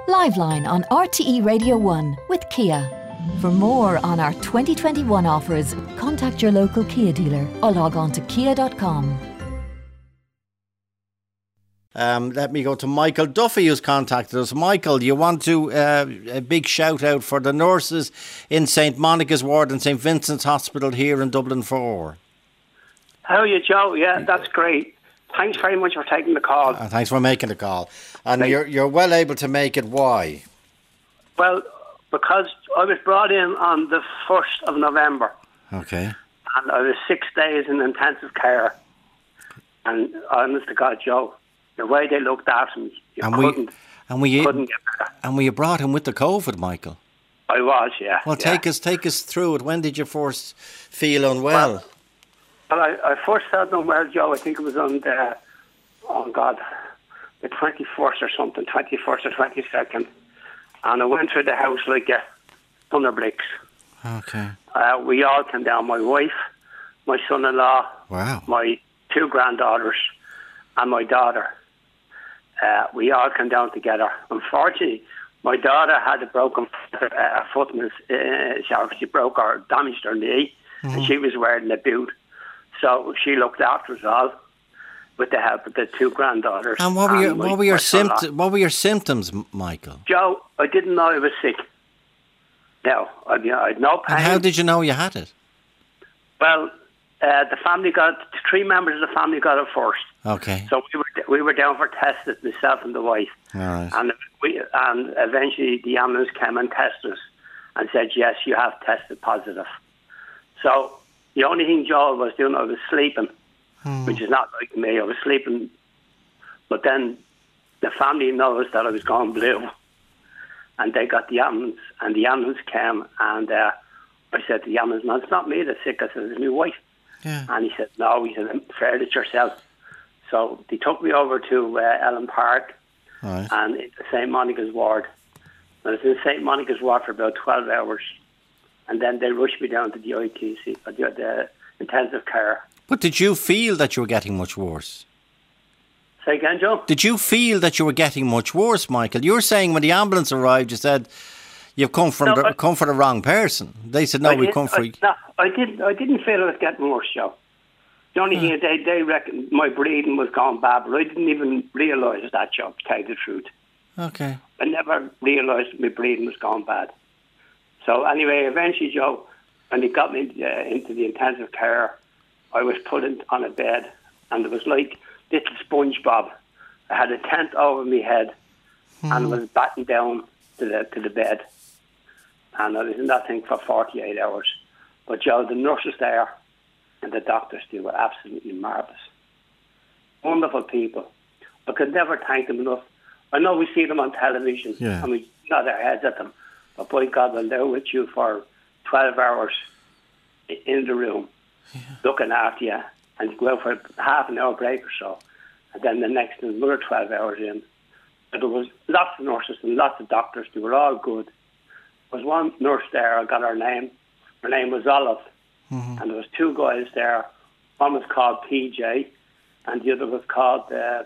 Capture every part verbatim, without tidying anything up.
Liveline on R T E Radio one with Kia. For more on our twenty twenty-one offers, contact your local Kia dealer or log on to kia dot com. Um, let me go to Michael Duffy, who's contacted us. Michael, you want to uh, a big shout out for the nurses in Saint Monica's ward and Saint Vincent's Hospital here in Dublin four. How are you, Joe? Yeah, that's great. Thanks very much for taking the call. Uh, thanks for making the call. And Thank you're you're well able to make it. Why? Well, because I was brought in on the first of November. Okay. And I was six days in intensive care. And honest to God, Joe, the way they looked after me, you and couldn't, we, and we, couldn't get better. And we brought him with the COVID, Michael. I was, yeah. Well, yeah. take us take us through it. When did you first feel unwell? Well, well I, I first felt unwell, Joe. I think it was on the, oh God, the twenty-first or something, twenty-first or twenty-second. And I went through the house like a ton of bricks. Okay. Uh, we all came down, my wife, my son-in-law, wow. my two granddaughters, and my daughter. Uh, we all came down together. Unfortunately, my daughter had a broken uh, foot, and uh, she broke or damaged her knee, mm-hmm. and she was wearing a boot. So she looked after us all with the help of the two granddaughters. And what were your and my, what were your son-in-law. symptoms? What were your symptoms, Michael? Joe, I didn't know I was sick. No, I, you know, I had no pain. And how did you know you had it? Well, uh, the family got three members of the family got it first. Okay. So we were we were down for tests, myself and the wife. All right. And we and eventually the ambulance came and tested us and said, yes, you have tested positive. So the only thing Joel was doing, I was sleeping, hmm. which is not like me. I was sleeping, but then the family noticed that I was going blue, and they got the ambulance, and the ambulance came, and uh, I said to the ambulance, no, it's not me that's sick. I said, it's my wife. Yeah. And he said, no. He said, fair it yourself. So they took me over to uh, Ellen Park, right. and it's Saint Monica's ward. I was in Saint Monica's ward for about twelve hours, and then they rushed me down to the I T C, the, the intensive care. But did you feel that you were getting much worse? Say again, Joe? Did you feel that you were getting much worse, Michael? You were saying when the ambulance arrived, you said, you've come, from no, the, I, come for the wrong person. They said, no, I we've come for... I, no, I didn't, I didn't feel it was getting worse, Joe. The only thing, they, they reckoned my breathing was gone bad, but I didn't even realise that, Joe, to tell you the truth. Okay. I never realised my breathing was gone bad. So anyway, eventually, Joe, when they got me uh, into the intensive care, I was put in, on a bed, and it was like little SpongeBob. I had a tent over my head, mm. and was battened down to the to the bed, and I was in that thing for forty-eight hours. But Joe, the nurses there and the doctors, they were absolutely marvellous, wonderful people. I could never thank them enough. I know we see them on television, yeah. and we nod our heads at them, but by God, when they're with you for twelve hours in the room, yeah. looking after you, and go out for half an hour break or so, and then the next another twelve hours in. But there was lots of nurses and lots of doctors. They were all good. There was one nurse there, I got her name. Her name was Olive. Mm-hmm. And there was two guys there. One was called P J, and the other was called, uh,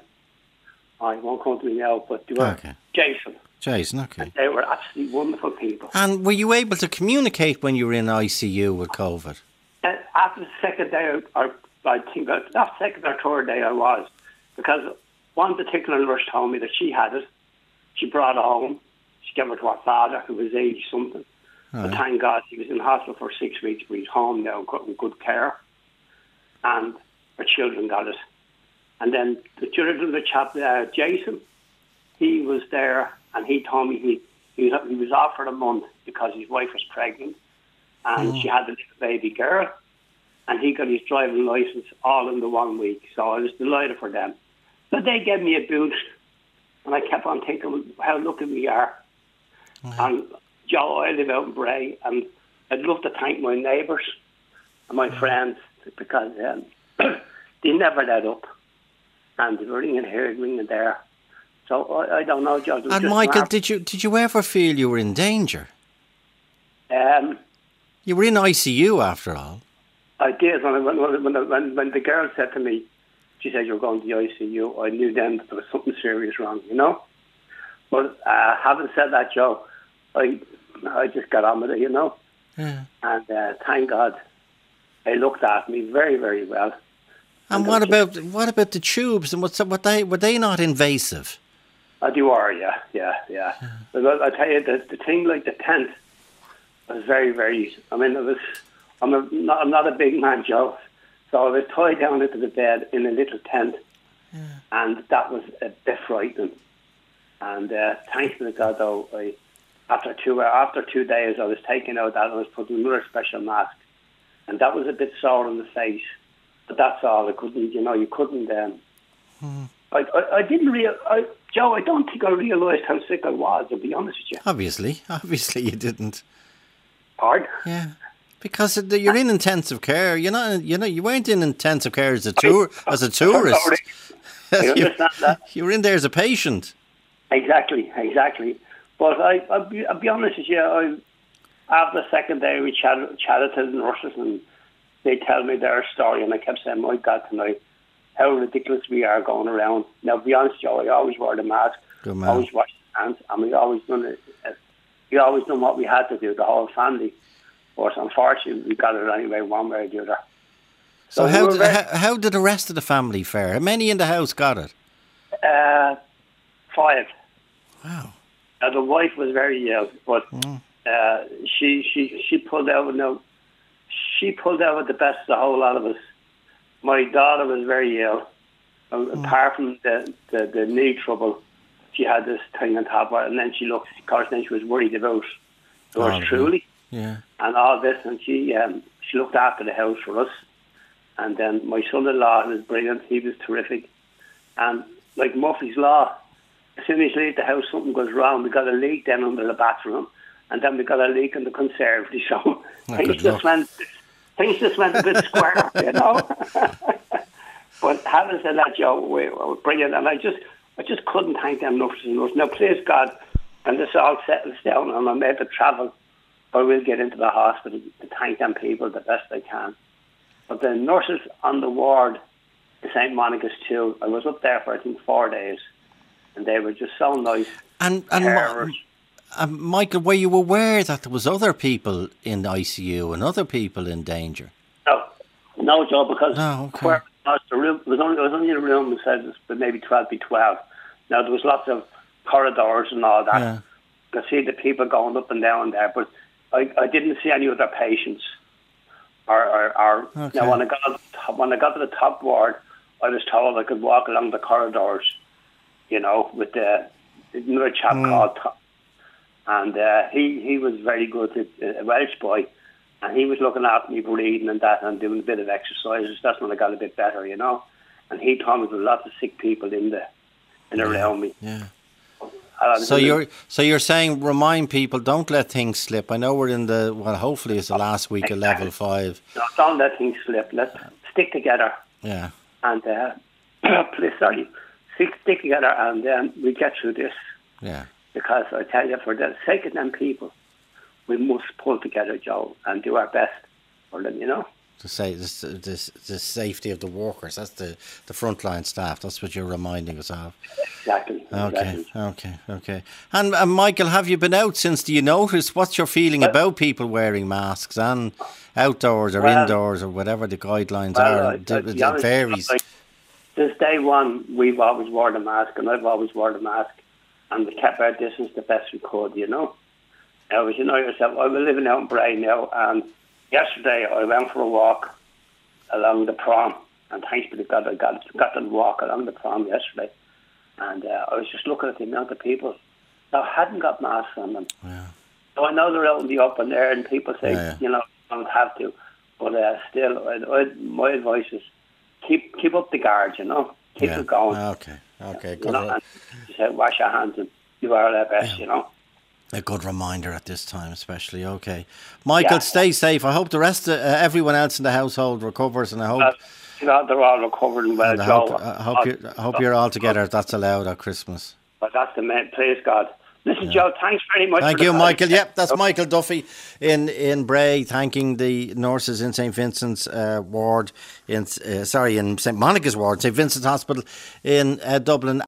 I won't come to me now, but they were okay. Jason. Jason, okay. And they were absolutely wonderful people. And were you able to communicate when you were in I C U with COVID? Uh, after the second day, or I think, not second or third day I was, because one particular nurse told me that she had it. She brought it home. She gave it to her father, who was eighty-something. Right. But thank God he was in hospital for six weeks, but he's home now, got in good care. And her children got it. And then the children, the chap, uh, Jason, he was there, and he told me he, he, was, he was off for a month because his wife was pregnant, and mm. she had a little baby girl, and he got his driving licence all in the one week. So I was delighted for them. But they gave me a boot, and I kept on thinking how lucky we are. Mm. And Joe, I live out in Bray, and I'd love to thank my neighbours and my mm. friends, because um, they never let up. And they were ringing here, ringing there. So I, I don't know, Joe. And Michael, did you did you ever feel you were in danger? Um, you were in I C U after all. I did. When, when, when, when, when the girl said to me, she said, you're going to the I C U, I knew then that there was something serious wrong, you know? But uh, having said that, Joe, I I just got on with it, you know. Yeah. And uh, thank God, they looked after me very, very well. And, and what about just, what about the tubes? And what's what they were they not invasive? Uh, they were, yeah, yeah, yeah. yeah. But I tell you, the the thing like the tent was very, very. I mean, it was. I'm a, not, I'm not a big man, Joe, so I was tied down into the bed in a little tent, yeah. and that was a bit frightening. And uh, thanks to God, though, I, after two after two days, I was taken out that and I was put in another special mask, and that was a bit sore on the face. But that's all. I couldn't, you know, you couldn't. Um, hmm. I, I, I didn't real, I, Joe. I don't think I realised how sick I was. To be honest with you. Obviously, obviously, you didn't. Pardon? Yeah, because you're in intensive care. You're not. You know, you weren't in intensive care as a tour as a tourist. I understand that. You were in there as a patient. Exactly, exactly. But I, I'll be, I'll be honest with you. I, after the second day, we chatted, chatted to the nurses, and they tell me their story, and I kept saying, "My God, tonight, how ridiculous we are going around." Now, to be honest, Joe, I always wore the mask, always washed the hands, and we always done it. We always done what we had to do, the whole family. But unfortunately, we got it anyway, one way or the other. So, so how, did, very, how, how did the rest of the family fare? How many in the house got it? Uh, five. Wow. Now, the wife was very ill, but mm. uh, she she she pulled out. No, she pulled out with the best of the whole lot of us. My daughter was very ill. Mm. Apart from the, the, the knee trouble, she had this thing on top of her, and then she looked. Of course, then she was worried about yours oh, truly, yeah, and all this. And she um, she looked after the house for us. And then my son-in-law was brilliant. He was terrific. And like Murphy's Law, as soon as you leave the house, something goes wrong. We got a leak down under the bathroom, and then we got a leak in the conservatory. So oh, things just went, things just went a bit square, you know. But having said that, Joe, we were brilliant, and I just, I just couldn't thank them enough. Now, please God, and this all settles down, and I'm able to travel, I will get into the hospital to thank them people the best I can. But the nurses on the ward in Saint Monica's too, I was up there for I think four days, and they were just so nice. And and Ma- um, Michael, were you aware that there was other people in the I C U and other people in danger? No, no, Joe, because oh, okay. where was the room was only it was only a room that said maybe twelve by twelve. Now there was lots of corridors and all that. Yeah. I could see the people going up and down there, but I, I didn't see any other patients. Or, or, or okay. Now when I got to the top, when I got to the top ward, I was told I could walk along the corridors, you know, with the another chap mm. called Tom, and uh, he he was very good, a Welsh boy, and he was looking after me breathing and that, and doing a bit of exercises. That's when I got a bit better, you know. And he told me there were lots of sick people in the in yeah. around me. Yeah. So you're so you're saying remind people, don't let things slip. I know we're in the well, hopefully it's the last week exactly. of level five. No, don't let things slip. Let's stick together. Yeah. And uh, please, sorry, stick, stick together, and then um, we get through this. Yeah. Because I tell you, for the sake of them people, we must pull together, Joe, and do our best for them. You know. To say this, this, the safety of the workers. That's the, the frontline staff. That's what you're reminding us of. Exactly. Okay, exactly. okay, okay. And, and Michael, have you been out since? Do you notice what's your feeling well, about people wearing masks and outdoors or well, indoors or whatever the guidelines well, are? I, it, it it varies. Like, since day one, we've always worn a mask, and I've always worn a mask, and we kept our distance the best we could. You know. Now, as you know yourself, I'm living out in Bray now, and yesterday I went for a walk along the prom, and thanks be to God I got, got to walk along the prom yesterday, and uh, I was just looking at the amount of people that hadn't got masks on them. Yeah. So I know they're out in the open there, and people say, yeah, yeah. you know, you don't have to, but uh, still, I, I, my advice is keep keep up the guard, you know, keep yeah. it going. Okay, okay, good. You know, and just, uh, wash your hands and do our best, yeah. you know. A good reminder at this time, especially. Okay, Michael, yeah. stay safe. I hope the rest of uh, everyone else in the household recovers, and I hope uh, you know, they're all recovering well. And I hope, I hope, you, I hope you're all together. If that's allowed at Christmas. But that's the main. Praise God. Listen, yeah. Joe, thanks very much. Thank for you, the Michael. Yep, that's Michael Duffy in, in Bray, thanking the nurses in Saint Vincent's uh, ward in uh, sorry in Saint Monica's ward, Saint Vincent's Hospital in uh, Dublin.